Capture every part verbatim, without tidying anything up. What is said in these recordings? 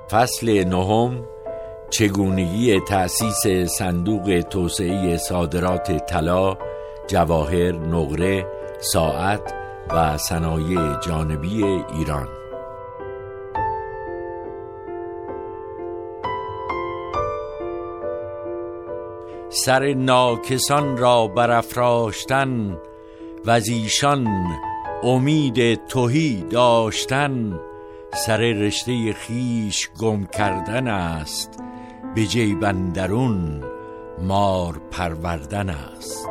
فصل نهم، چگونگی تأسیس صندوق توسعه صادرات طلا، جواهر، نقره، ساعت و صنایع جانبی ایران. سر ناکسان را برافراشتن و از ایشان امید تهی داشتن، سر رشته خیش گم کردن است، به جیب اندرون مار پروردن است.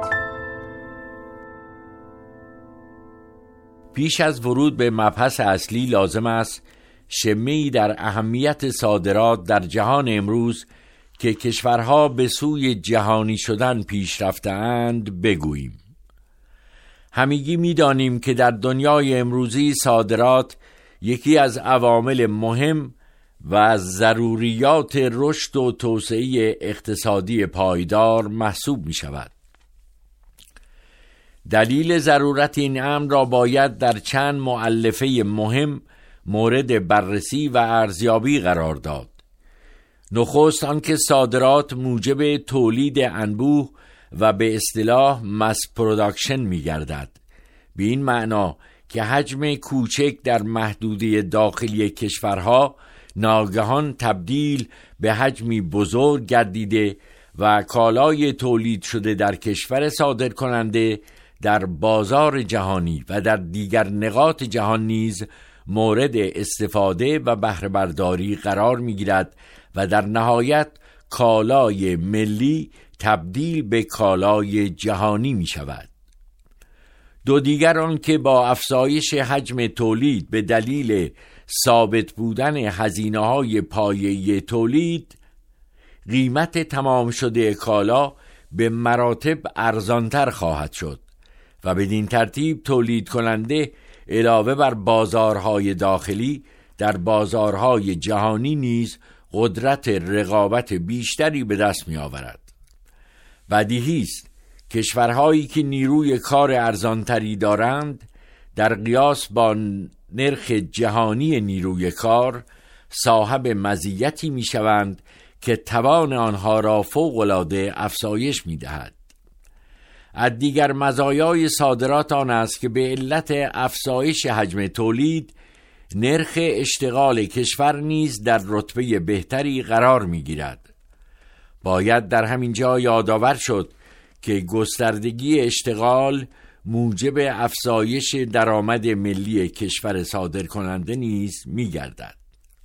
پیش از ورود به مبحث اصلی لازم است شمه‌ای در اهمیت صادرات در جهان امروز که کشورها به سوی جهانی شدن پیش رفته‌اند بگوییم. همگی می‌دانیم که در دنیای امروزی صادرات یکی از عوامل مهم و از ضروریات رشد و توسعه اقتصادی پایدار محسوب می‌شود. دلیل ضرورت این امر را باید در چند مؤلفه مهم مورد بررسی و ارزیابی قرار داد. نخست آنکه صادرات موجب تولید انبوه و به اصطلاح مس پروداکشن می گردد، به این معنا که حجم کوچک در محدوده داخلی کشورها ناگهان تبدیل به حجمی بزرگ گردیده و کالای تولید شده در کشور صادر کننده در بازار جهانی و در دیگر نقاط جهان نیز مورد استفاده و بهره برداری قرار می گیرد و در نهایت کالای ملی تبدیل به کالای جهانی می شود. دو دیگر آن که با افزایش حجم تولید به دلیل ثابت بودن هزینه‌های پایه‌ای تولید، قیمت تمام شده کالا به مراتب ارزانتر خواهد شد و بدین ترتیب تولید کننده علاوه بر بازارهای داخلی در بازارهای جهانی نیز قدرت رقابت بیشتری به دست می آورد. بدیهی است کشورهایی که نیروی کار ارزانتری دارند در قیاس با نرخ جهانی نیروی کار صاحب مزیتی می شوند که توان آنها را فوق‌العاده افزایش می دهد. از دیگر مزایای صادرات آن است که به علت افزایش حجم تولید نرخ اشتغال کشور نیز در رتبه بهتری قرار می گیرد. باید در همین جا یادآور شد که گستردگی اشتغال موجب افزایش درآمد ملی کشور صادر کننده نیز می گردد.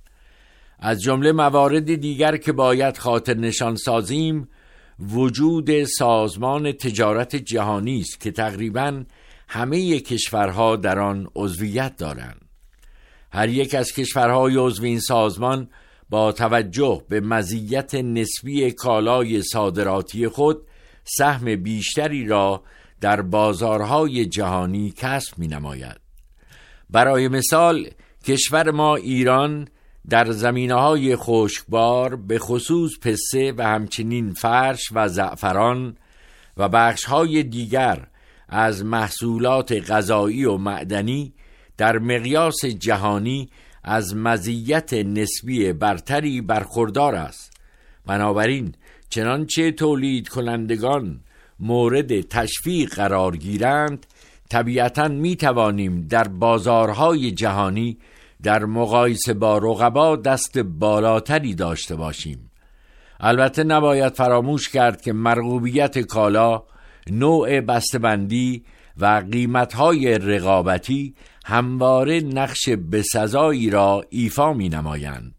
از جمله موارد دیگر که باید خاطر نشان سازیم وجود سازمان تجارت جهانی است که تقریباً همه کشورها در آن عضویت دارند. هر یک از کشورهای عضو این سازمان با توجه به مزیت نسبی کالای صادراتی خود سهم بیشتری را در بازارهای جهانی کسب می‌نماید. برای مثال کشور ما ایران در زمینه‌های خشکبار به خصوص پسته و همچنین فرش و زعفران و بخش‌های دیگر از محصولات غذایی و معدنی در مقیاس جهانی از مزیت نسبی برتری برخوردار است. بنابراین چنانچه تولید کنندگان مورد تشویق قرار گیرند، طبیعتاً می توانیم در بازارهای جهانی در مقایسه با رقبا دست بالاتری داشته باشیم. البته نباید فراموش کرد که مرغوبیت کالا، نوع بسته‌بندی و قیمت‌های رقابتی همواره نقش بسزایی را ایفا می‌نمایند.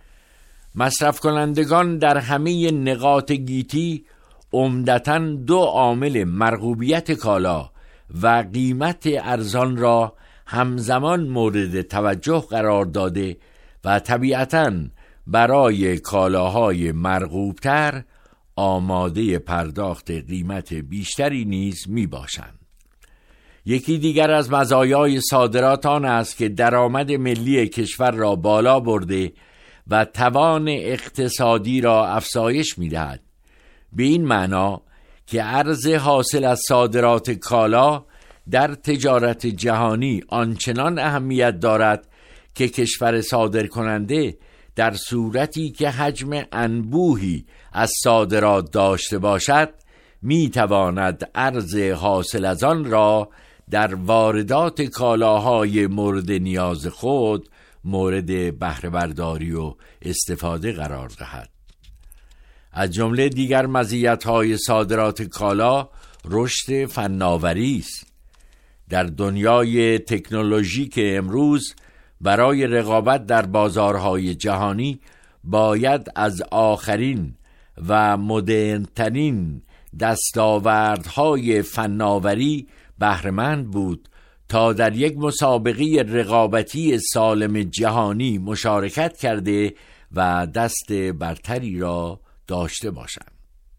مصرف کنندگان در همه نقاط گیتی عمدتاً دو عامل مرغوبیت کالا و قیمت ارزان را همزمان مورد توجه قرار داده و طبیعتاً برای کالاهای مرغوبتر آماده پرداخت قیمت بیشتری نیز می باشند. یکی دیگر از مزایای صادرات آن است که درآمد ملی کشور را بالا برده و توان اقتصادی را افزایش می دهد. به این معنا که عرض حاصل از صادرات کالا در تجارت جهانی آنچنان اهمیت دارد که کشور صادر کننده در صورتی که حجم انبوهی از صادرات داشته باشد می تواند ارز حاصل از آن را در واردات کالاهای مورد نیاز خود مورد بهره برداری و استفاده قرار دهد. از جمله دیگر مزیت‌های صادرات کالا رشد فناوری است. در دنیای تکنولوژی که امروز برای رقابت در بازارهای جهانی باید از آخرین و مدرن‌ترین دستاوردهای فناوری بهره‌مند بود تا در یک مسابقه رقابتی سالم جهانی مشارکت کرده و دست برتری را داشته باشند.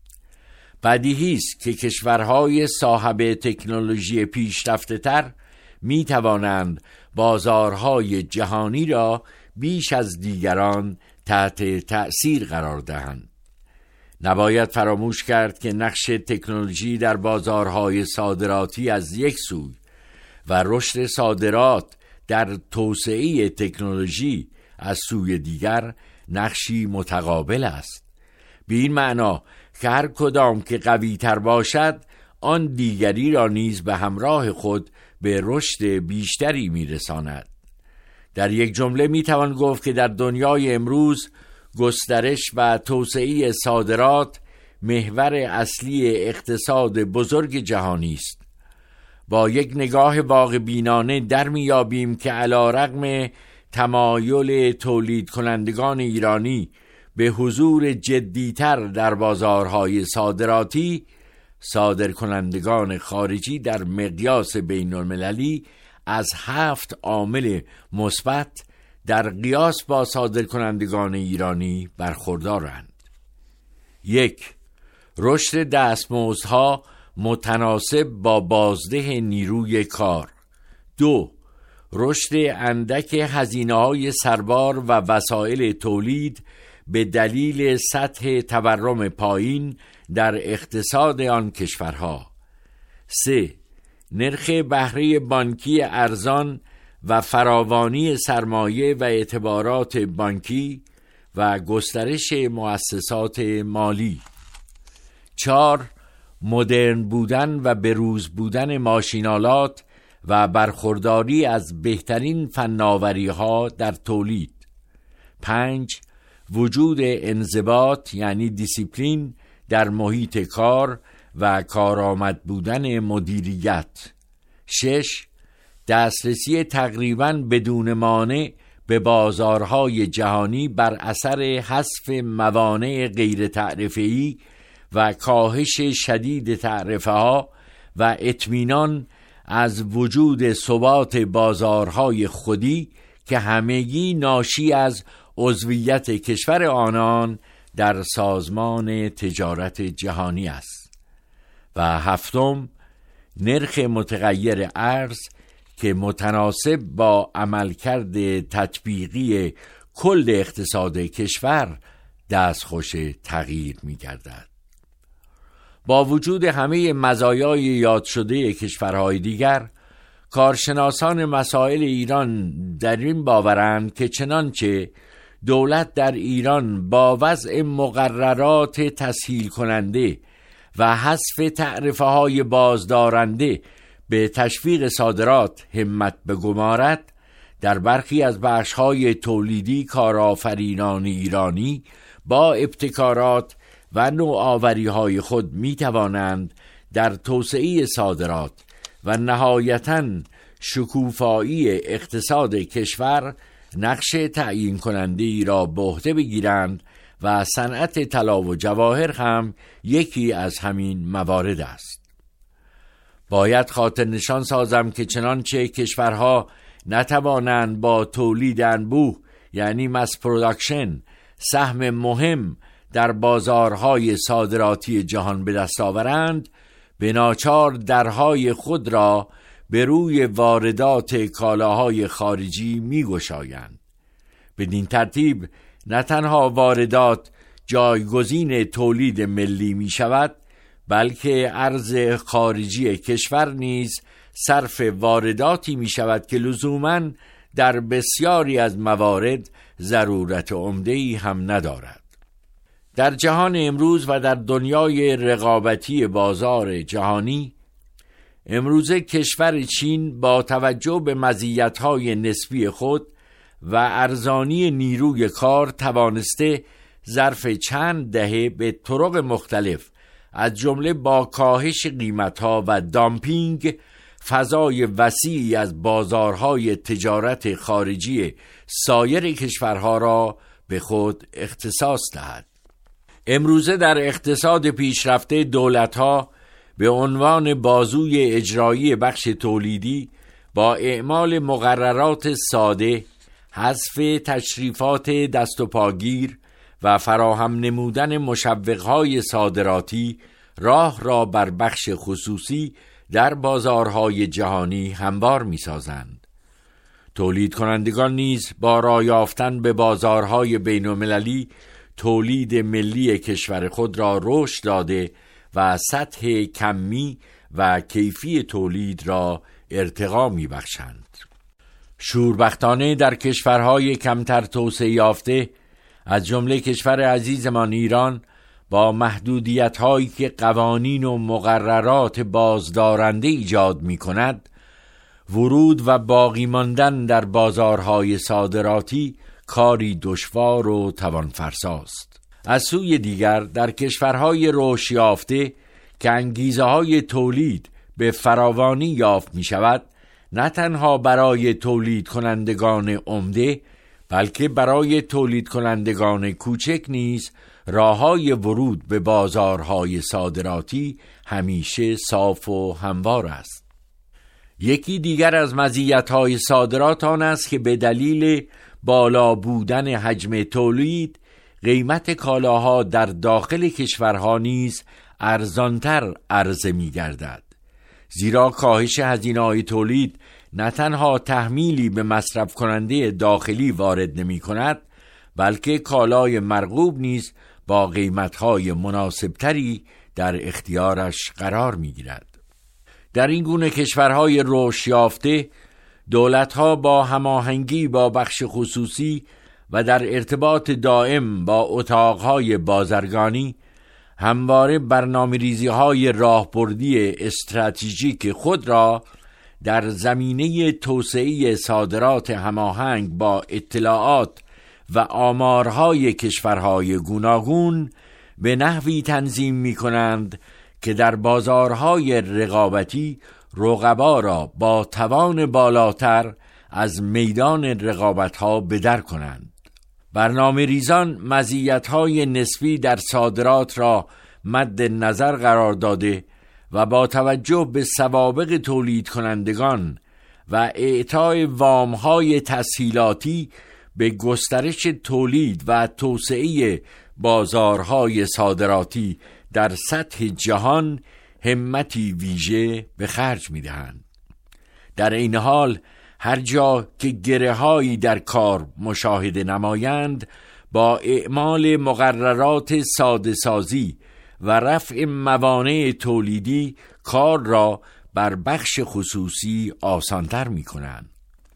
بدیهی است که کشورهای صاحب تکنولوژی پیشرفته‌تر می توانند بازارهای جهانی را بیش از دیگران تحت تأثیر قرار دهند. نباید فراموش کرد که نقش تکنولوژی در بازارهای صادراتی از یک سوی و رشد صادرات در توسعه تکنولوژی از سوی دیگر نقشی متقابل است. به این معنا که هر کدام که قوی تر باشد آن دیگری را نیز به همراه خود به رشد بیشتری میرساند. در یک جمله میتوان گفت که در دنیای امروز گسترش و توسعه صادرات محور اصلی اقتصاد بزرگ جهانی است. با یک نگاه واقع بینانه در میابیم که علی رغم تمایل تولید کنندگان ایرانی به حضور جدیتر در بازارهای صادراتی، صادرکنندگان خارجی در مقیاس بین المللی از هفت عامل مثبت در قیاس با صادرکنندگان ایرانی برخوردارند. یک، رشد دستمزدها متناسب با بازده نیروی کار. دو، رشد اندک هزینه‌های سربار و وسایل تولید به دلیل سطح تورم پایین در اقتصاد آن کشورها. سه، نرخ بهره بانکی ارزان و فراوانی سرمایه و اعتبارات بانکی و گسترش مؤسسات مالی. چهار، مدرن بودن و بروز بودن ماشینالات و برخورداری از بهترین فناوری‌ها در تولید. پنج، وجود انضباط یعنی دیسیپلین در محیط کار و کارآمد بودن مدیریت. شش، دسترسی تقریباً بدون مانع به بازارهای جهانی بر اثر حذف موانع غیر تعرفه‌ای و کاهش شدید تعرفه‌ها و اطمینان از وجود ثبات بازارهای خودی که همگی ناشی از عضویت کشور آنان در سازمان تجارت جهانی است. و هفتم، نرخ متغیر ارز که متناسب با عملکرد تطبیقی کل اقتصاد کشور دستخوش تغییر می گردد. با وجود همه مزایای یاد شده کشورهای دیگر، کارشناسان مسائل ایران در این باورند که چنانچه دولت در ایران با وضع مقررات تسهیل کننده و حذف تعرفه‌های بازدارنده به تشویق صادرات همت بگمارد، در برخی از بخش‌های تولیدی کارآفرینان ایرانی با ابتکارات و نوآوری‌های خود می‌توانند در توسعه صادرات و نهایتاً شکوفایی اقتصاد کشور نقش تعیین کننده ای را به عهده بگیرند و صنعت طلا و جواهر هم یکی از همین موارد است. باید خاطر نشان سازم که چنانچه کشورها نتوانند با تولید انبوه یعنی مس پروداکشن سهم مهم در بازارهای صادراتی جهان به دست آورند، به ناچار درهای خود را به روی واردات کالاهای خارجی می گشایند. بدین ترتیب نه تنها واردات جایگزین تولید ملی می شود، بلکه ارز خارجی کشور نیز صرف وارداتی می شود که لزوماً در بسیاری از موارد ضرورت عمده‌ای هم ندارد. در جهان امروز و در دنیای رقابتی بازار جهانی، امروزه کشور چین با توجه به مزیت‌های نسبی خود و ارزانی نیروی کار توانسته ظرف چند دهه به طرق مختلف از جمله با کاهش قیمت‌ها و دامپینگ فضای وسیعی از بازارهای تجارت خارجی سایر کشورها را به خود اختصاص دهد. امروزه در اقتصاد پیشرفته دولت‌ها به عنوان بازوی اجرایی بخش تولیدی با اعمال مقررات ساده، حذف تشریفات دست و پاگیر و فراهم نمودن مشوق‌های صادراتی راه را بر بخش خصوصی در بازارهای جهانی هموار می‌سازند. تولید کنندگان نیز با راه یافتن به بازارهای بین‌المللی تولید ملی کشور خود را رشد داده و سطح کمی و کیفی تولید را ارتقا می‌بخشند. شوربختانه در کشورهای کمتر توسعه یافته از جمله کشور عزیزمان ایران با محدودیت‌هایی که قوانین و مقررات بازدارنده ایجاد می‌کند، ورود و باقی ماندن در بازارهای صادراتی کاری دشوار و توانفرساست. از سوی دیگر در کشورهای رشد یافته که انگیزه‌های تولید به فراوانی یافت می‌شود، نه تنها برای تولید کنندگان عمده بلکه برای تولید کنندگان کوچک نیز راه‌های ورود به بازارهای صادراتی همیشه صاف و هموار است. یکی دیگر از مزیت‌های صادرات آن است که به دلیل بالا بودن حجم تولید قیمت کالاها در داخل کشورها نیز ارزانتر عرضه می‌گردد، زیرا کاهش هزینه‌های تولید نه تنها تحمیلی به مصرف کننده داخلی وارد نمی کند بلکه کالای مرغوب نیز با قیمت‌های مناسبتری در اختیارش قرار می گیرد. در این گونه کشورهای رشد یافته دولت‌ها با هماهنگی با بخش خصوصی و در ارتباط دائم با اتاقهای بازرگانی همواره برنامه‌ریزی‌های راهبردی استراتژیک خود را در زمینه توسعه صادرات هماهنگ با اطلاعات و آمارهای کشورهای گوناگون به نحوی تنظیم می‌کنند که در بازارهای رقابتی رقبا را با توان بالاتر از میدان رقابت‌ها بدر کنند. برنامه ریزان مزیت‌های نسبی در صادرات را مد نظر قرار داده و با توجه به سوابق تولید کنندگان و اعطای وام‌های تسهیلاتی به گسترش تولید و توسعه بازارهای صادراتی در سطح جهان همتی ویژه به خرج می‌دهند. در این حال هر جا که گره‌هایی در کار مشاهده نمایند با اعمال مقررات ساده سازی و رفع موانع تولیدی کار را بر بخش خصوصی آسانتر می کنند.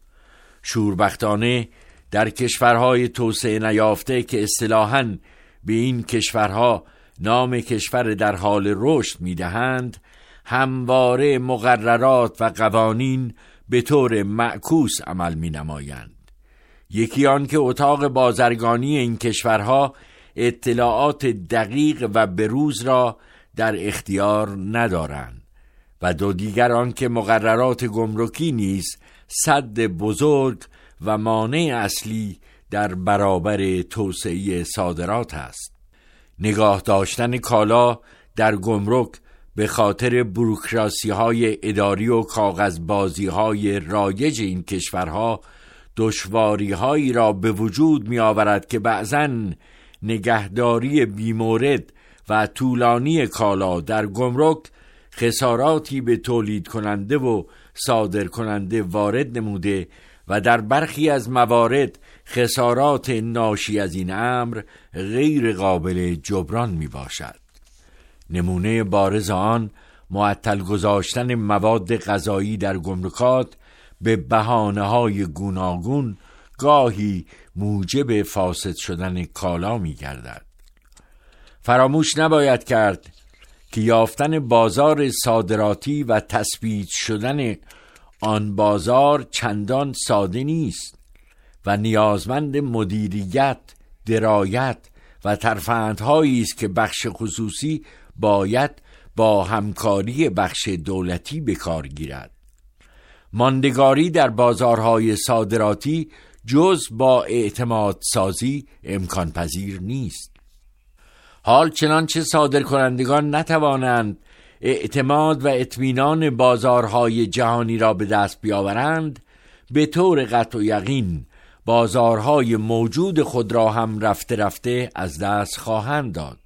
شوربختانه در کشورهای توسعه نیافته که اصطلاحاً به این کشورها نام کشور در حال رشد می دهند، همواره مقررات و قوانین به طور معکوس عمل می نمایند. یکی آن که اتاق بازرگانی این کشورها اطلاعات دقیق و بروز را در اختیار ندارند و دو دیگر آن که مقررات گمرکی نیز سد بزرگ و مانع اصلی در برابر توسعه صادرات است. نگاه داشتن کالا در گمرک به خاطر بوروکراسی-های اداری و کاغذبازی-های رایج این کشورها دشواری‌هایی را به وجود می‌آورد که بعضاً نگهداری بیمورد و طولانی کالا در گمرک خساراتی به تولید کننده و صادر کننده وارد نموده و در برخی از موارد خسارات ناشی از این امر غیر قابل جبران می باشد. نمونه بارز آن معطل گذاشتن مواد غذایی در گمرکات به بهانه‌های گوناگون گاهی موجب فاسد شدن کالا می‌گردد. فراموش نباید کرد که یافتن بازار صادراتی و تثبیت شدن آن بازار چندان ساده نیست و نیازمند مدیریت، درایت و ترفندهایی است که بخش خصوصی باید با همکاری بخش دولتی به کار گیرد. ماندگاری در بازارهای صادراتی جز با اعتماد سازی امکان پذیر نیست. حال چنانچه صادرکنندگان نتوانند اعتماد و اطمینان بازارهای جهانی را به دست بیاورند، به طور قطع و یقین بازارهای موجود خود را هم رفته رفته از دست خواهند داد.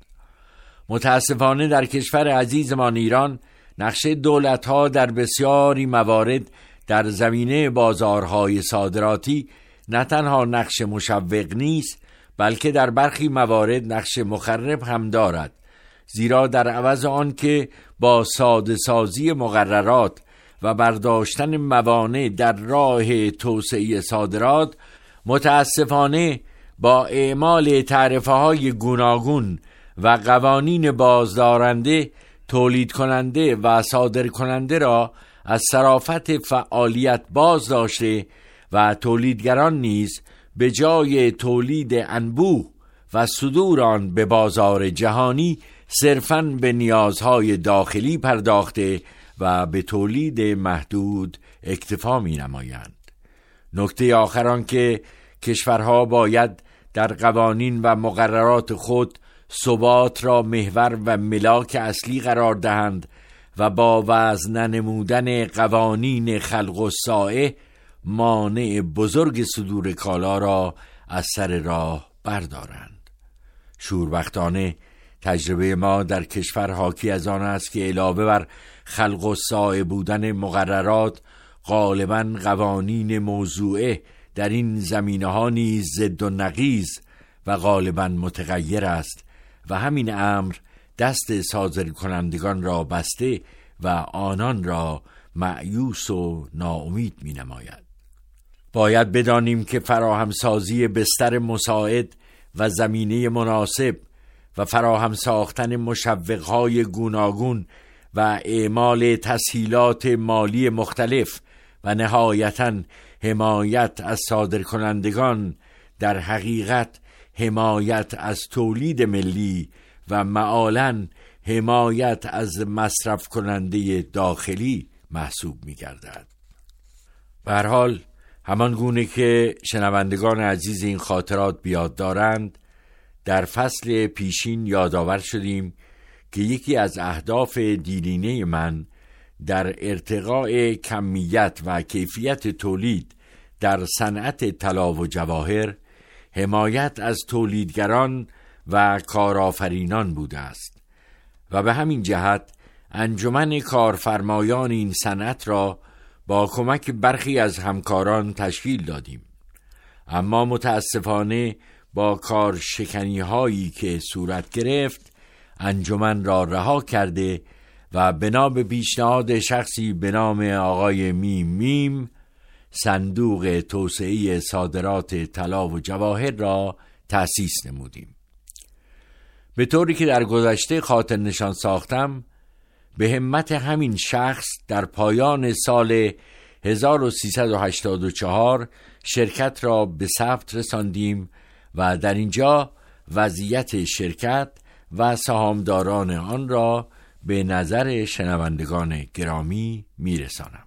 متاسفانه در کشور عزیزمان ایران نقش دولت‌ها در بسیاری موارد در زمینه بازارهای صادراتی نه تنها نقش مشوق نیست، بلکه در برخی موارد نقش مخرب هم دارد، زیرا در عوض آن که با ساده سازی مقررات و برداشتن موانع در راه توسعه صادرات، متاسفانه با اعمال تعرفه‌های گوناگون و قوانین بازدارنده، تولید کننده و صادر کننده را از صرافت فعالیت باز داشته و تولیدگران نیز به جای تولید انبوه و صدور آن به بازار جهانی صرفاً به نیازهای داخلی پرداخته و به تولید محدود اکتفا می نمایند. نکته آخر آن که کشورها باید در قوانین و مقررات خود ثبات را محور و ملاک اصلی قرار دهند و با وضع ننمودن قوانین خلق الساعه مانع بزرگ صدور کالا را از سر راه بردارند. شوربختانه تجربه ما در کشور حاکی از آن است که علاوه بر خلق الساعه بودن مقررات، غالباً قوانین موضوعه در این زمینه‌ها نیز ضد و نقیض و غالباً متغیر است و همین امر دست صادرکنندگان را بسته و آنان را مأیوس و ناامید می نماید. باید بدانیم که فراهم سازی بستر مساعد و زمینه مناسب و فراهم ساختن مشوق‌های گوناگون و اعمال تسهیلات مالی مختلف و نهایتاً حمایت از صادرکنندگان در حقیقت حمایت از تولید ملی و معالاً حمایت از مصرف کننده داخلی محسوب می گردد. به هر حال همان گونه که شنوندگان عزیز این خاطرات بیاد دارند، در فصل پیشین یادآور شدیم که یکی از اهداف دیرینه من در ارتقاء کمیت و کیفیت تولید در صنعت طلا و جواهر حمایت از تولیدگران و کارآفرینان بوده است و به همین جهت انجمن کارفرمایان این صنعت را با کمک برخی از همکاران تشکیل دادیم. اما متاسفانه با کارشکنی هایی که صورت گرفت انجمن را رها کرده و بنا به پیشنهاد شخصی به نام آقای میم میم صندوق توسعه صادرات طلا و جواهر را تأسیس نمودیم. به طوری که در گذشته خاطر نشان ساختم، به همت همین شخص در پایان سال هزار و سیصد و هشتاد و چهار شرکت را به ثبت رساندیم و در اینجا وضعیت شرکت و سهامداران آن را به نظر شنوندگان گرامی میرسانم.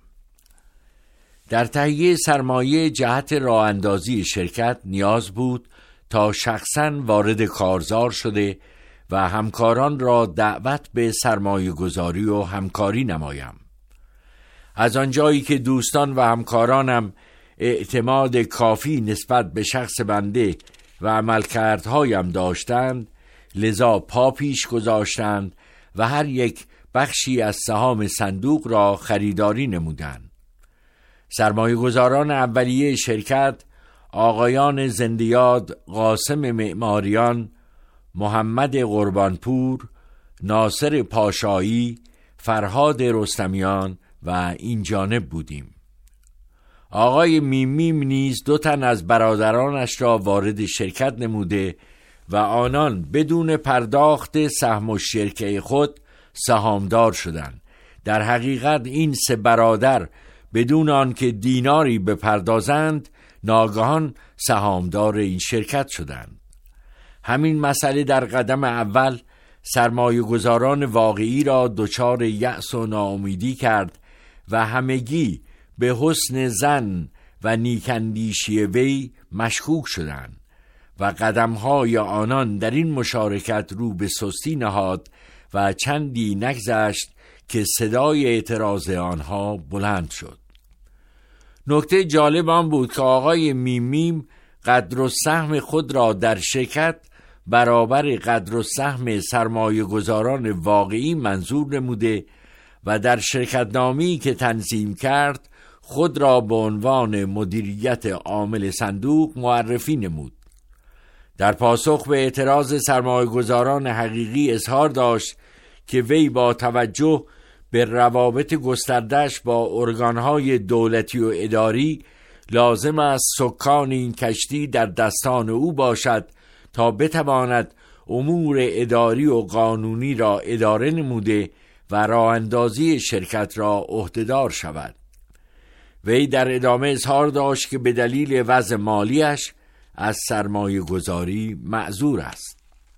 در تهیه سرمایه جهت راه اندازی شرکت نیاز بود تا شخصاً وارد کارزار شده و همکاران را دعوت به سرمایه گذاری و همکاری نمایم. از آنجایی که دوستان و همکارانم اعتماد کافی نسبت به شخص بنده و عملکردهایم داشتند، لذا پا پیش گذاشتند و هر یک بخشی از سهام صندوق را خریداری نمودند. سرمایه گذاران اولیه شرکت آقایان زندیاد قاسم معماریان، محمد قربانپور، ناصر پاشایی، فرهاد رستمیان و این جانب بودیم. آقای میمیم نیز دو تن از برادرانش را وارد شرکت نموده و آنان بدون پرداخت سهم و شرکه خود سهامدار شدند. در حقیقت این سه برادر بدون آنکه دیناری بپردازند ناگهان سهامدار این شرکت شدند. همین مسئله در قدم اول سرمایه گذاران واقعی را دچار یأس و ناامیدی کرد و همگی به حسن ظن و نیکاندیشی وی مشکوک شدند و قدم‌های آنان در این مشارکت رو به سستی نهاد و چندی نگذشت که صدای اعتراض آنها بلند شد. نکته جالب آن بود که آقای میمیم قدر و سهم خود را در شرکت برابر قدر و سهم سرمایه گذاران واقعی منظور نموده و در شرکت نامی که تنظیم کرد خود را به عنوان مدیریت عامل صندوق معرفی نمود. در پاسخ به اعتراض سرمایه گذاران حقیقی اظهار داشت که وی با توجه به روابط گسترده‌اش با ارگانهای دولتی و اداری لازم است سکان این کشتی در دستان او باشد تا بتواند امور اداری و قانونی را اداره نموده و راه اندازی شرکت را عهده‌دار شود. وی در ادامه اظهار داشت که به دلیل وضع مالیش از سرمایه گذاری معذور است.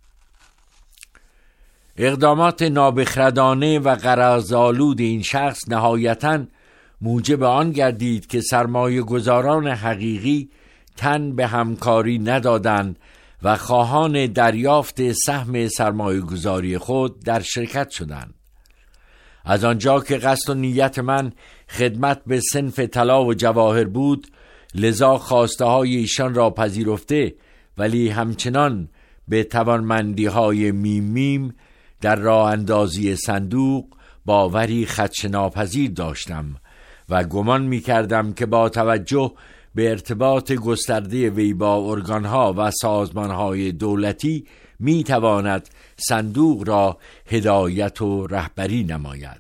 اقدامات نابخردانه و غرض‌آلود این شخص نهایتاً موجب آن گردید که سرمایه گذاران حقیقی تن به همکاری ندادند و خواهان دریافت سهم سرمایه گذاری خود در شرکت شدند. از آنجا که قصد و نیت من خدمت به صنف طلا و جواهر بود، لذا خواسته های ایشان را پذیرفته ولی همچنان به توانمندی های میم میم در راه اندازی صندوق باوری خدشه‌ناپذیر داشتم و گمان می کردم که با توجه به ارتباط گسترده وی با ارگانها و سازمانهای دولتی می تواند صندوق را هدایت و رهبری نماید.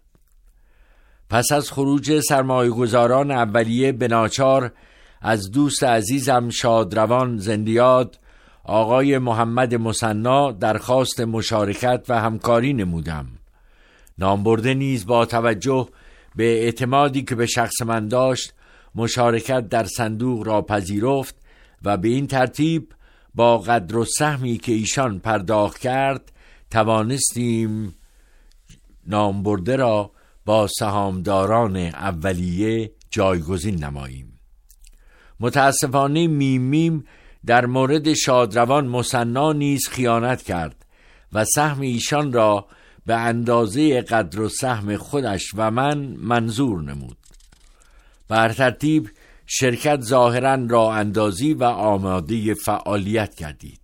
پس از خروج سرمایه گذاران اولیه به ناچار از دوست عزیزم شادروان زندیاد آقای محمد مثنا درخواست مشارکت و همکاری نمودم. نامبرده نیز با توجه به اعتمادی که به شخص من داشت مشارکت در صندوق را پذیرفت و به این ترتیب با قدر و سهمی که ایشان پرداخت کرد توانستیم نامبرده را با سهامداران اولیه جایگزین نماییم. متاسفانه میم میم در مورد شادروان مثنا نیز خیانت کرد و سهم ایشان را به اندازه قدر و سهم خودش و من منظور نمود. بر ترتیب شرکت ظاهراً راه اندازی و آماده فعالیت گردید.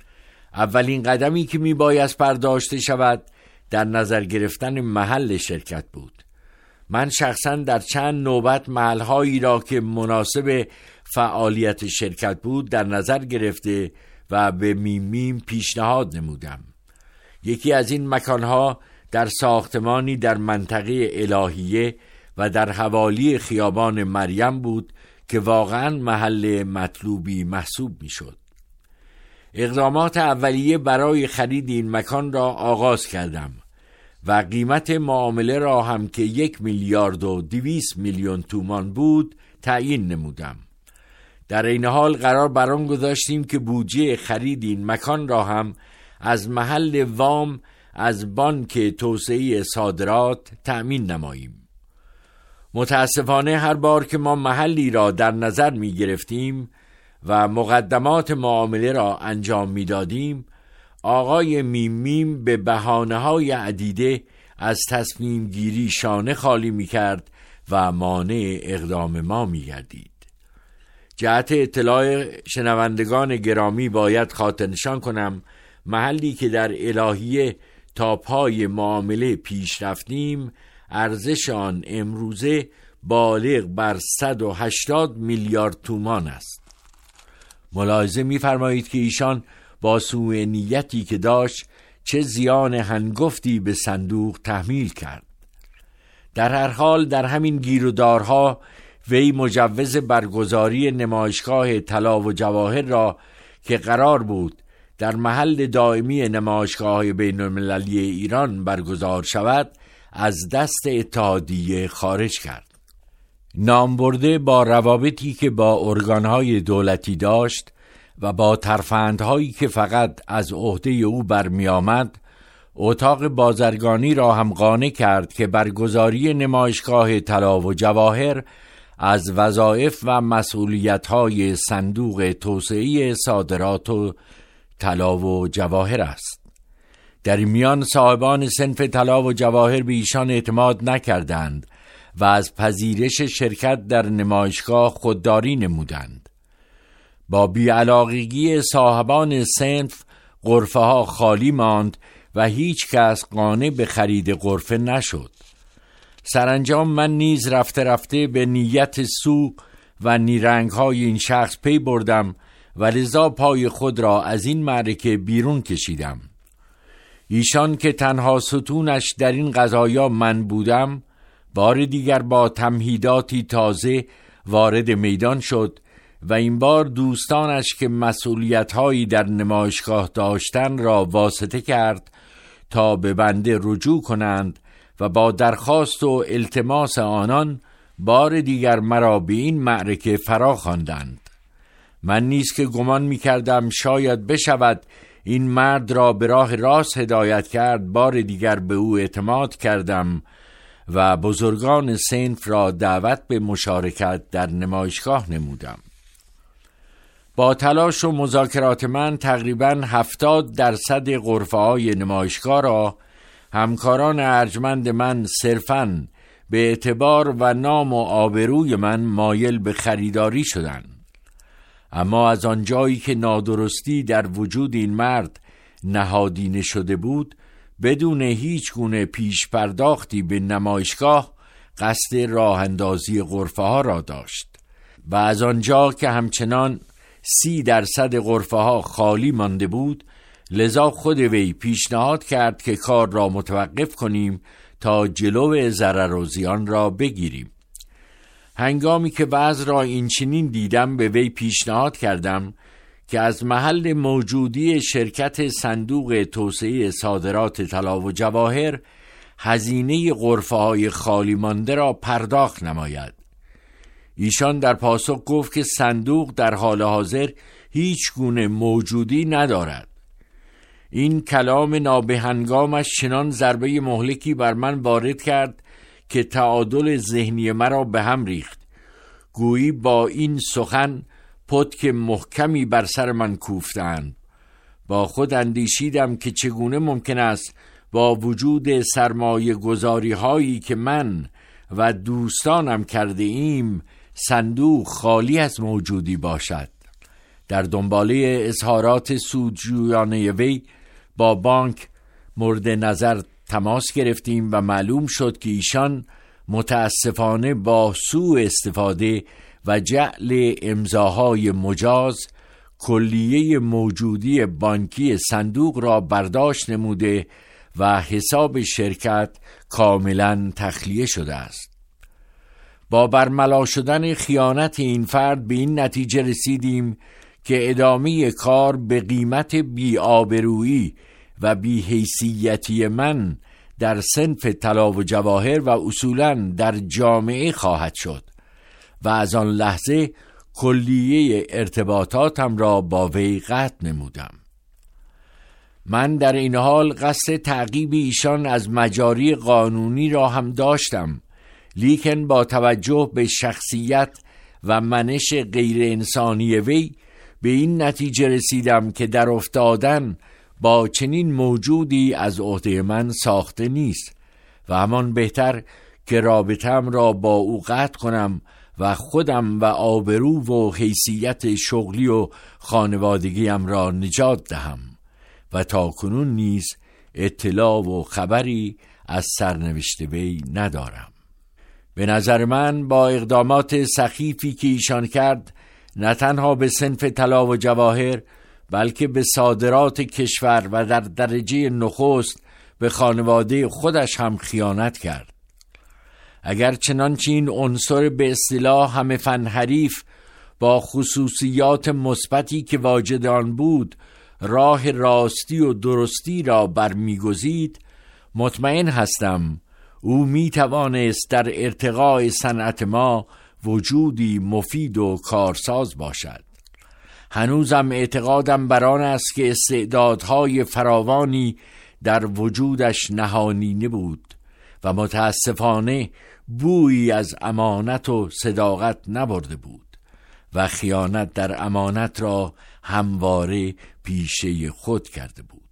اولین قدمی که می بایست برداشته شود در نظر گرفتن محل شرکت بود. من شخصاً در چند نوبت محلهایی را که مناسب فعالیت شرکت بود در نظر گرفته و به میم میم پیشنهاد نمودم. یکی از این مکانها در ساختمانی در منطقه الهیه و در حوالی خیابان مریم بود که واقعاً محل مطلوبی محسوب می شد. اقدامات اولیه برای خرید این مکان را آغاز کردم و قیمت معامله را هم که یک میلیارد و دویست میلیون تومان بود تعیین نمودم. در این حال قرار بر آن گذاشتیم که بودجه خرید این مکان را هم از محل وام از بانک توسعه صادرات تأمین نماییم. متاسفانه هر بار که ما محلی را در نظر می گرفتیم و مقدمات معامله را انجام می دادیم، آقای میم میم به بهانه‌های عدیده از تصمیم گیری شانه خالی می کرد و مانع اقدام ما می گردید. جهت اطلاع شنوندگان گرامی باید خاطرنشان کنم محلی که در الهیه تا پای معامله پیش رفتیم ارزش آن امروزه بالغ بر صد و هشتاد میلیارد تومان است. ملاحظه می‌فرمایید که ایشان با سوء نیتی که داشت چه زیان هنگفتی به صندوق تحمیل کرد. در هر حال در همین گیرودارها وی مجوز برگزاری نمایشگاه طلا و جواهر را که قرار بود در محل دائمی نمایشگاه بین المللی ایران برگزار شود از دست اتحادیه خارج کرد. نامبرده با روابطی که با ارگانهای دولتی داشت و با ترفندهایی که فقط از عهده او برمی آمد، اتاق بازرگانی را هم قانع کرد که برگزاری نمایشگاه طلا و جواهر از وظایف و مسئولیت‌های صندوق توسعه صادرات و طلا و جواهر است. در میان صاحبان صنف طلا و جواهر به ایشان اعتماد نکردند و از پذیرش شرکت در نمایشگاه خودداری نمودند. با بی‌علاقگی صاحبان صنف غرفه ها خالی ماند و هیچ کس قانع به خرید غرفه نشد. سرانجام من نیز رفته رفته به نیت سوء و نیرنگ های این شخص پی بردم و لذا پای خود را از این معرکه بیرون کشیدم. ایشان که تنها ستونش در این قضایا من بودم، بار دیگر با تمهیداتی تازه وارد میدان شد و این بار دوستانش که مسئولیت‌هایی در نمایشگاه داشتن را واسطه کرد تا به بنده رجوع کنند و با درخواست و التماس آنان بار دیگر مرا به این معرکه فرا خواندند. من نیز که گمان می کردم شاید بشود این مرد را به راه راست هدایت کرد، بار دیگر به او اعتماد کردم و بزرگان صنف را دعوت به مشارکت در نمایشگاه نمودم. با تلاش و مذاکرات من تقریباً هفتاد درصد غرفه‌های نمایشگاه را همکاران ارجمند من صرفاً به اعتبار و نام و آبروی من مایل به خریداری شدند. اما از آنجایی که نادرستی در وجود این مرد نهادینه شده بود، بدون هیچ گونه پیش پرداختی به نمایشگاه قصد راه اندازی غرفه ها را داشت و از آنجا که همچنان سی درصد غرفه ها خالی مانده بود، لذا خود وی پیشنهاد کرد که کار را متوقف کنیم تا جلو ضرر و زیان را بگیریم. هنگامی که وضع را اینچنین دیدم، به وی پیشنهاد کردم که از محل موجودی شرکت صندوق توسعه صادرات طلا و جواهر هزینه غرفه‌های خالی مانده را پرداخت نماید. ایشان در پاسخ گفت که صندوق در حال حاضر هیچ گونه موجودی ندارد. این کلام نابهنگامش چنان ضربه مهلکی بر من وارد کرد که تعادل ذهنی مرا به هم ریخت. گویی با این سخن پتک محکمی بر سر من کوفتند. با خود اندیشیدم که چگونه ممکن است با وجود سرمایه گذاری هایی که من و دوستانم کرده ایم صندوق خالی از موجودی باشد. در دنباله اظهارات سودجویانه وی با بانک مورد نظر تماس گرفتیم و معلوم شد که ایشان متاسفانه با سوء استفاده و جعل امضاهای مجاز کلیه موجودی بانکی صندوق را برداشت نموده و حساب شرکت کاملا تخلیه شده است. با برملا شدن خیانت این فرد به این نتیجه رسیدیم که ادامه کار به قیمت بی‌آبرویی و بی‌حیثیتی من در صنف طلا و جواهر و اصولاً در جامعه خواهد شد و از آن لحظه کلیه ارتباطاتم را با وی قطع نمودم. من در این حال قصد تعقیب ایشان از مجاری قانونی را هم داشتم، لیکن با توجه به شخصیت و منش غیر انسانی وی به این نتیجه رسیدم که در افتادن با چنین موجودی از عهده من ساخته نیست و همان بهتر که رابطم را با او قطع کنم و خودم و آبرو و حیثیت شغلی و خانوادگیم را نجات دهم و تا کنون نیز اطلاع و خبری از سرنوشت وی ندارم. به نظر من با اقدامات سخیفی که ایشان کرد نه تنها به صنف طلا و جواهر بلکه به صادرات کشور و در درجه نخست به خانواده خودش هم خیانت کرد. اگر چنانچه این عنصر به اصطلاح همه فن حریف با خصوصیات مثبتی که واجد آن بود راه راستی و درستی را برمیگزید، مطمئن هستم او می توانست در ارتقاء صنعت ما وجودی مفید و کارساز باشد. هنوزم اعتقادم بر آن است که استعدادهای فراوانی در وجودش نهانینه بود و متاسفانه بویی از امانت و صداقت نبرده بود و خیانت در امانت را همواره پیشه خود کرده بود.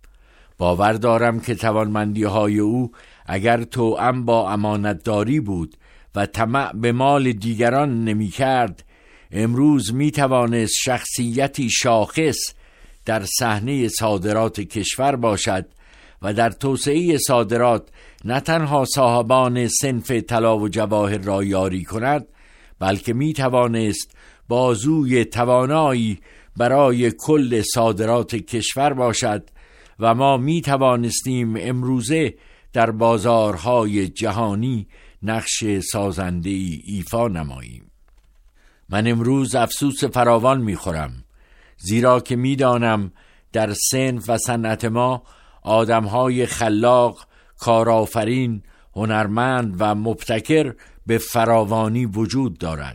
باور دارم که توانمندی های او اگر توأم با امانتداری بود و طمع به مال دیگران نمی کرد، امروز می توانست شخصیتی شاخص در صحنه صادرات کشور باشد و در توسعه صادرات نه تنها صاحبان صنف طلا و جواهر را یاری کند، بلکه می توانست بازوی توانایی برای کل صادرات کشور باشد و ما می توانستیم امروزه در بازارهای جهانی نقش سازنده‌ای ایفا نماییم. من امروز افسوس فراوان می خورم، زیرا که می دانم در صنف و صنعت ما آدمهای خلاق، کارآفرین، هنرمند و مبتکر به فراوانی وجود دارد.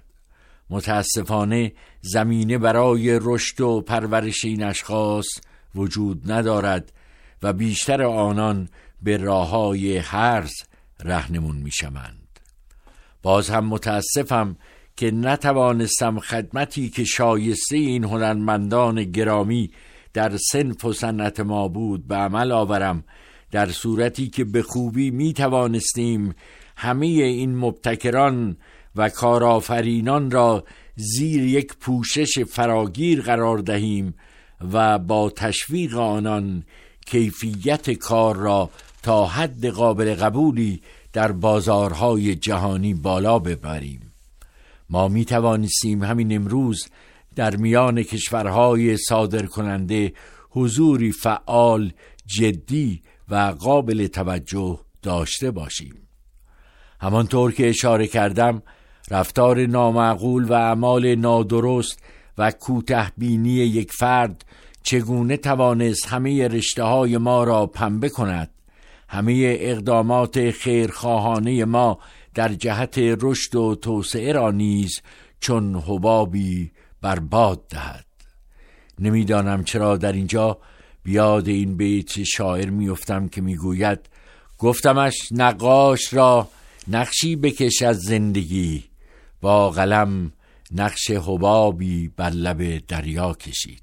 متاسفانه زمینه برای رشد و پرورش این اشخاص وجود ندارد و بیشتر آنان به راههای هرز رهنمون می شوند. باز هم متاسفم که نتوانستم خدمتی که شایسته این هنرمندان گرامی در صنف و صنعت ما بود به عمل آورم، در صورتی که به خوبی می توانستیم همه این مبتکران و کارآفرینان را زیر یک پوشش فراگیر قرار دهیم و با تشویق آنان کیفیت کار را تا حد قابل قبولی در بازارهای جهانی بالا ببریم. ما می توانستیم همین امروز در میان کشورهای صادر کننده حضوری فعال، جدی و قابل توجه داشته باشیم. همانطور که اشاره کردم، رفتار نامعقول و اعمال نادرست و کوتاه‌بینی یک فرد چگونه توانست همه رشته‌های ما را پنبه کند، همه اقدامات خیرخواهانه ما در جهت رشد و توسعه را نیز چون حبابی برباد دهد. نمیدانم چرا در اینجا بیاد این بیت شاعر میافتم که میگوید: گفتمش نقاش را نقشی بکش از زندگی، با قلم نقش حبابی بر لب دریا کشید.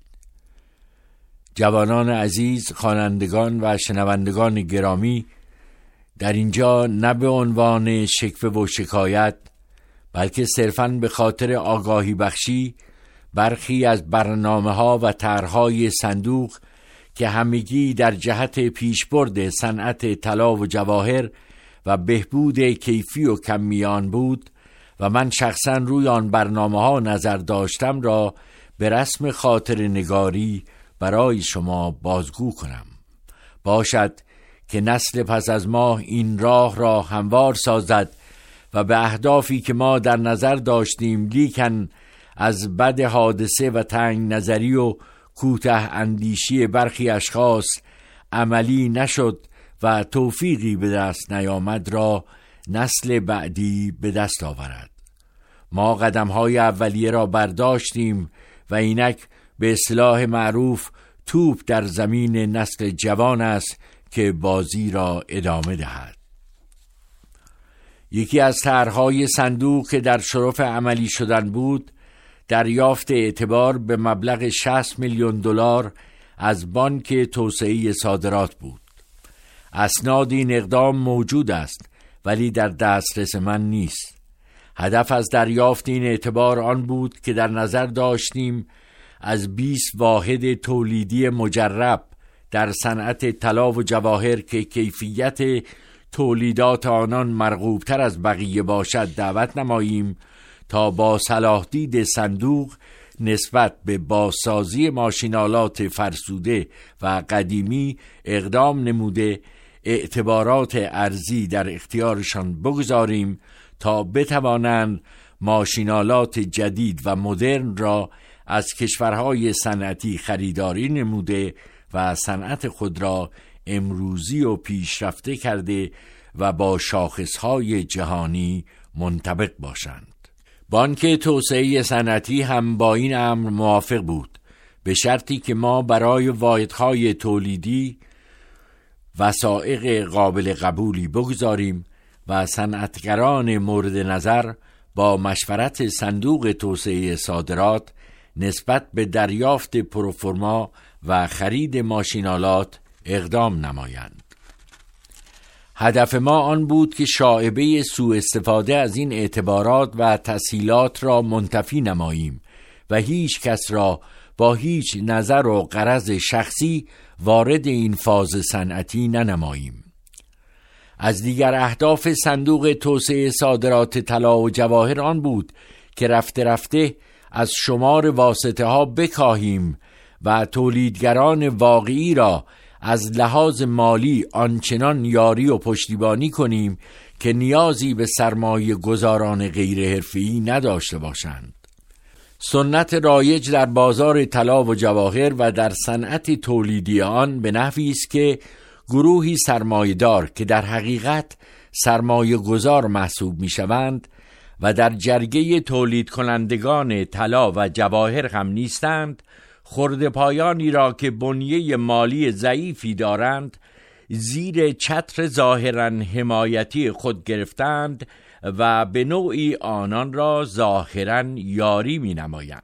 جوانان عزیز، خوانندگان و شنوندگان گرامی، در اینجا نه به عنوان شکوه و شکایت، بلکه صرفاً به خاطر آگاهی بخشی برخی از برنامه‌ها و طرح‌های صندوق که همگی در جهت پیشبرد صنعت طلا و جواهر و بهبود کیفی و کمیان بود و من شخصاً روی آن برنامه‌ها نظر داشتم را به رسم خاطر نگاری برای شما بازگو کنم. باشد که نسل پس از ما این راه را هموار سازد و به اهدافی که ما در نظر داشتیم لیکن از بد حادثه و تنگ نظری و کوته اندیشی برخی اشخاص عملی نشد و توفیقی به دست نیامد را نسل بعدی به دست آورد. ما قدم‌های اولیه را برداشتیم و اینک به اصطلاح معروف توپ در زمین نسل جوان است که بازی را ادامه دهد. یکی از طرح‌های صندوق که در شرف عملی شدن بود، دریافت اعتبار به مبلغ شصت میلیون دلار از بانک توسعه صادرات بود. اسناد این اقدام موجود است ولی در دسترس من نیست. هدف از دریافت این اعتبار آن بود که در نظر داشتیم از بیست واحد تولیدی مجرب در صنعت طلا و جواهر که کیفیت تولیدات آنان مرغوبتر از بقیه باشد دعوت نماییم تا با صلاح دید صندوق نسبت به بازسازی ماشینالات فرسوده و قدیمی اقدام نموده اعتبارات ارزی در اختیارشان بگذاریم تا بتوانند ماشینالات جدید و مدرن را از کشورهای صنعتی خریداری نموده و صنعت خود را امروزی و پیشرفته کرده و با شاخصهای جهانی منطبق باشند. بانک توسعه صنعتی هم با این امر موافق بود، به شرطی که ما برای واحدهای تولیدی وثائق قابل قبولی بگذاریم و صنعتگران مورد نظر با مشورت صندوق توسعه صادرات نسبت به دریافت پروفورما و خرید ماشینالات اقدام نمایند. هدف ما آن بود که شائبه سوء استفاده از این اعتبارات و تسهیلات را منتفی نماییم و هیچ کس را با هیچ نظر و غرض شخصی وارد این فاز صنعتی ننماییم. از دیگر اهداف صندوق توسعه صادرات طلا و جواهر آن بود که رفته رفته از شمار واسطه ها بکاهیم و تولیدگران واقعی را از لحاظ مالی آنچنان یاری و پشتیبانی کنیم که نیازی به سرمایه گذاران غیر حرفه‌ای نداشته باشند. سنت رایج در بازار طلا و جواهر و در صنعت تولیدی آن به نحوی است که گروهی سرمایه‌دار که در حقیقت سرمایه گذار محسوب می شوند و در جرگه تولید کنندگان طلا و جواهر هم نیستند، خرده پایانی را که بنیه مالی ضعیفی دارند زیر چتر ظاهراً حمایتی خود گرفتند و به نوعی آنان را ظاهراً یاری می نمایند.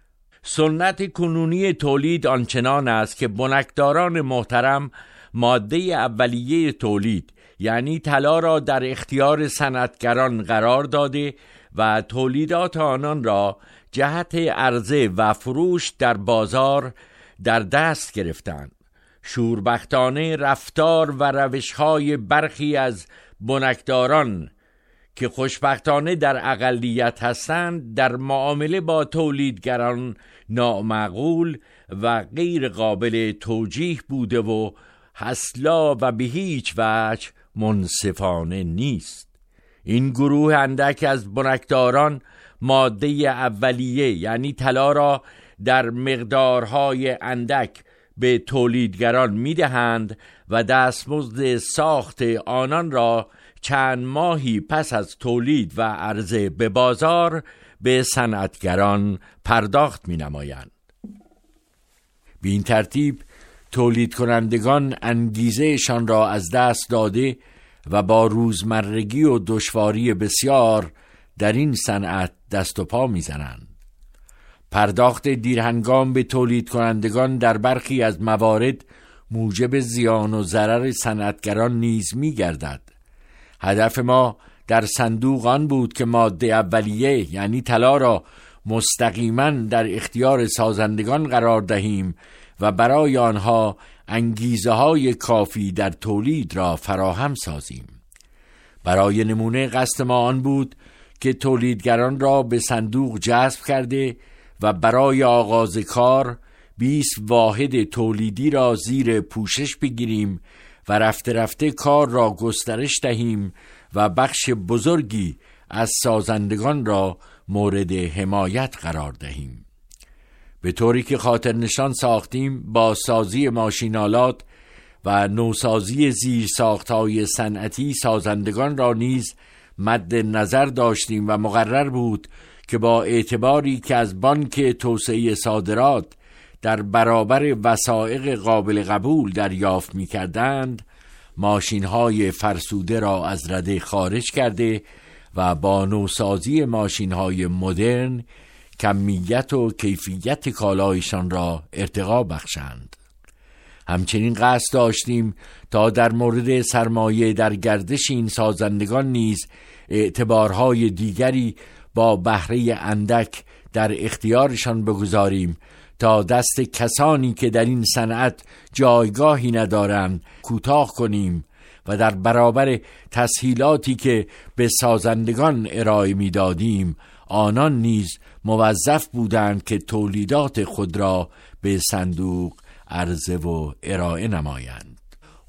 سنت کنونی تولید آنچنان است که بنکداران محترم ماده اولیه تولید یعنی طلا را در اختیار صنعتگران قرار داده و تولیدات آنان را جهت عرضه و فروش در بازار در دست گرفتند. شوربختانه رفتار و روش‌های برخی از بنکداران که خوشبختانه در اقلیت هستند در معامله با تولیدگران نامعقول و غیر قابل توجیه بوده و اصلا و به هیچ وجه منصفانه نیست. این گروه اندک از بنکداران ماده اولیه یعنی طلا را در مقدارهای اندک به تولیدگران میدهند و دستمزد ساخت آنان را چند ماهی پس از تولید و عرضه به بازار به صنعتگران پرداخت می نمایند. به این ترتیب تولید کنندگان انگیزهشان را از دست داده و با روزمرگی و دشواری بسیار در این صنعت دست و پا میزنند. پرداخت دیرهنگام به تولید کنندگان در برخی از موارد موجب زیان و ضرر صنعتگران نیز میگردد. هدف ما در صندوق آن بود که ماده اولیه یعنی طلا را مستقیما در اختیار سازندگان قرار دهیم و برای آنها انگیزه های کافی در تولید را فراهم سازیم. برای نمونه قصد ما آن بود که تولیدگران را به صندوق جذب کرده و برای آغاز کار بیست واحد تولیدی را زیر پوشش بگیریم و رفته رفته کار را گسترش دهیم و بخش بزرگی از سازندگان را مورد حمایت قرار دهیم. به طوری که خاطر نشان ساختیم با سازی ماشینالات و نوسازی زیر ساختهای صنعتی سازندگان را نیز مد نظر داشتیم و مقرر بود که با اعتباری که از بانک توسعه صادرات در برابر وثائق قابل قبول دریافت می کردند ماشین‌های فرسوده را از رده خارج کرده و با نوسازی ماشین‌های مدرن کمیت و کیفیت کالایشان را ارتقا بخشند. همچنین قصد داشتیم تا در مورد سرمایه در گردش این سازندگان نیز اعتبارهای دیگری با بهره اندک در اختیارشان بگذاریم تا دست کسانی که در این صنعت جایگاهی ندارند کوتاه کنیم و در برابر تسهیلاتی که به سازندگان ارائه می‌دادیم آنان نیز موظف بودند که تولیدات خود را به صندوق عرضه و ارائه نمایند.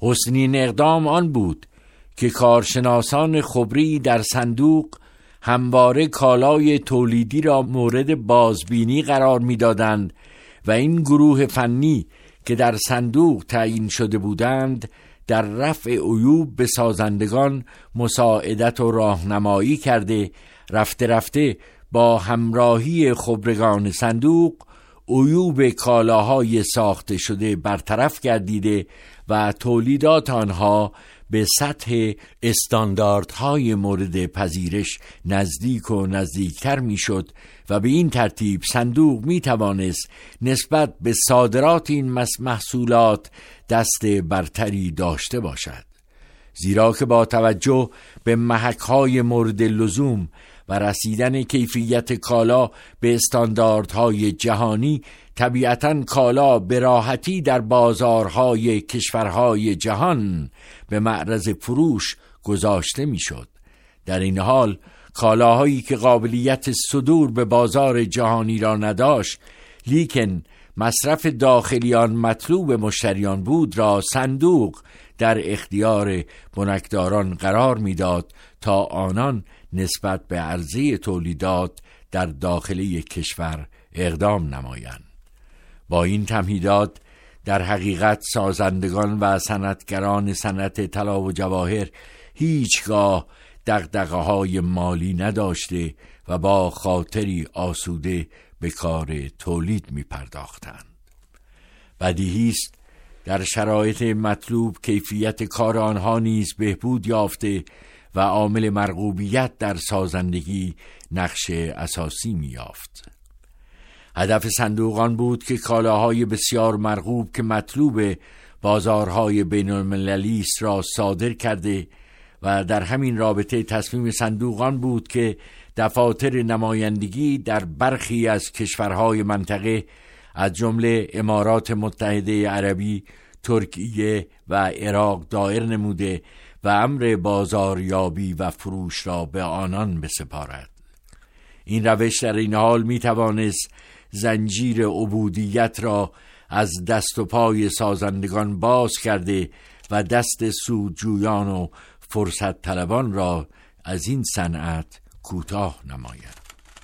حسنین اقدام آن بود که کارشناسان خبری در صندوق همواره کالای تولیدی را مورد بازبینی قرار می‌دادند و این گروه فنی که در صندوق تعیین شده بودند در رفع عیوب به سازندگان مساعدت و راهنمایی کرده، رفته رفته با همراهی خبرگان صندوق عیوب کالاهای ساخته شده برطرف گردیده و تولیدات آنها به سطح استانداردهای مورد پذیرش نزدیک و نزدیکتر میشد و به این ترتیب صندوق می توانست نسبت به صادرات این محصولات دست برتری داشته باشد، زیرا که با توجه به محک‌های مورد لزوم و رسیدن کیفیت کالا به استانداردهای جهانی طبیعتاً کالا به راحتی در بازارهای کشورهای جهان به معرض فروش گذاشته میشد. در این حال کالاهایی که قابلیت صدور به بازار جهانی را نداشت لیکن مصرف داخلی آن مطلوب مشتریان بود را صندوق در اختیار بنکداران قرار میداد تا آنان نسبت به عرضه تولیدات در داخل کشور اقدام نمایند. با این تمهیدات در حقیقت سازندگان و صنعتگران صنعت طلا و جواهر هیچگاه دغدغه‌های مالی نداشته و با خاطری آسوده به کار تولید می پرداختند. بدیهی است در شرایط مطلوب کیفیت کار آنها نیز بهبود یافته و عامل مرغوبیت در سازندگی نقش اساسی می یافت. هدف صندوق آن بود که کالاهای بسیار مرغوب که مطلوب بازارهای بین المللی است را صادر کرده و در همین رابطه تصمیم صندوق آن بود که دفاتر نمایندگی در برخی از کشورهای منطقه از جمله امارات متحده عربی، ترکیه و عراق دایر نموده و امر بازاریابی و فروش را به آنان بسپارد. این روش در این حال می توانست زنجیر عبودیت را از دست و پای سازندگان باز کرده و دست سودجویان و فرصت طلبان را از این صنعت کوتاه نماید.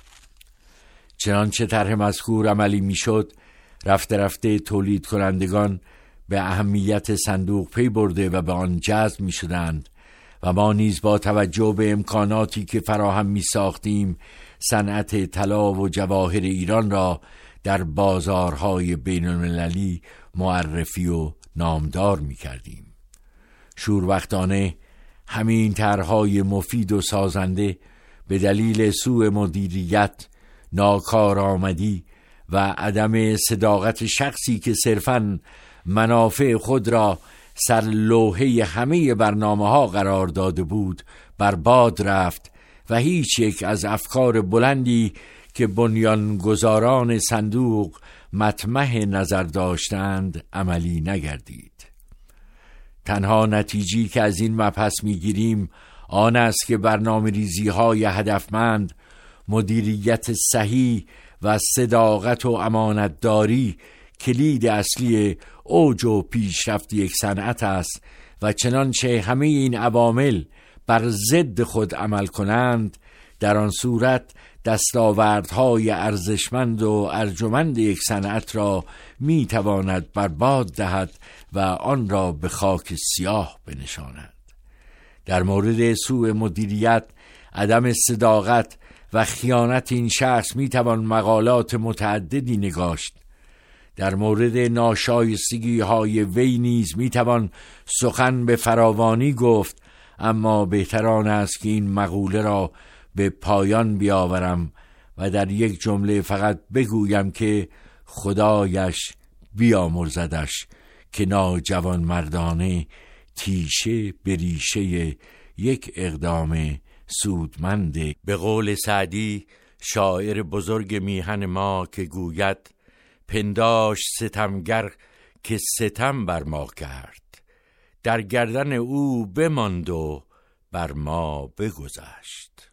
چنانچه طرح مذکور عملی میشد، رفته رفته تولید کنندگان به اهمیت صندوق پی برده و به آن جذب می شدند و ما نیز با توجه به امکاناتی که فراهم می ساختیم صنعت طلا و جواهر ایران را در بازارهای بین المللی معرفی و نامدار می کردیم. شوربختانه همین طرحهای مفید و سازنده به دلیل سوء مدیریت، ناکارآمدی و عدم صداقت شخصی که صرفاً منافع خود را سر لوحه همه برنامه ها قرار داده بود برباد رفت و هیچ یک از افکار بلندی که بنیانگذاران صندوق مطمح نظر داشتند عملی نگردید. تنها نتیجه‌ای که از این مبحث میگیریم آن است که برنامه ریزی های هدفمند، مدیریت صحیح و صداقت و امانتداری کلید اصلی اوج و پیشرفت یک صنعت است و چنانچه همه این عوامل بر ضد خود عمل کنند، در آن صورت دستاوردهای ارزشمند و ارجمند یک صنعت را می تواند برباد دهد و آن را به خاک سیاه بنشاند. در مورد سوء مدیریت، عدم صداقت و خیانت این شخص می توان مقالات متعددی نگاشت. در مورد ناشایستگی های وی نیز می توان سخن به فراوانی گفت، اما بهتران است که این مقوله را به پایان بیاورم و در یک جمله فقط بگویم که خدایش بیامرزدش که ناجوان مردانه تیشه به ریشه یک اقدام سودمند. به قول سعدی شاعر بزرگ میهن ما که گوید پنداش ستمگر که ستم بر ما کرد، در گردن او بماند و بر ما بگذشت.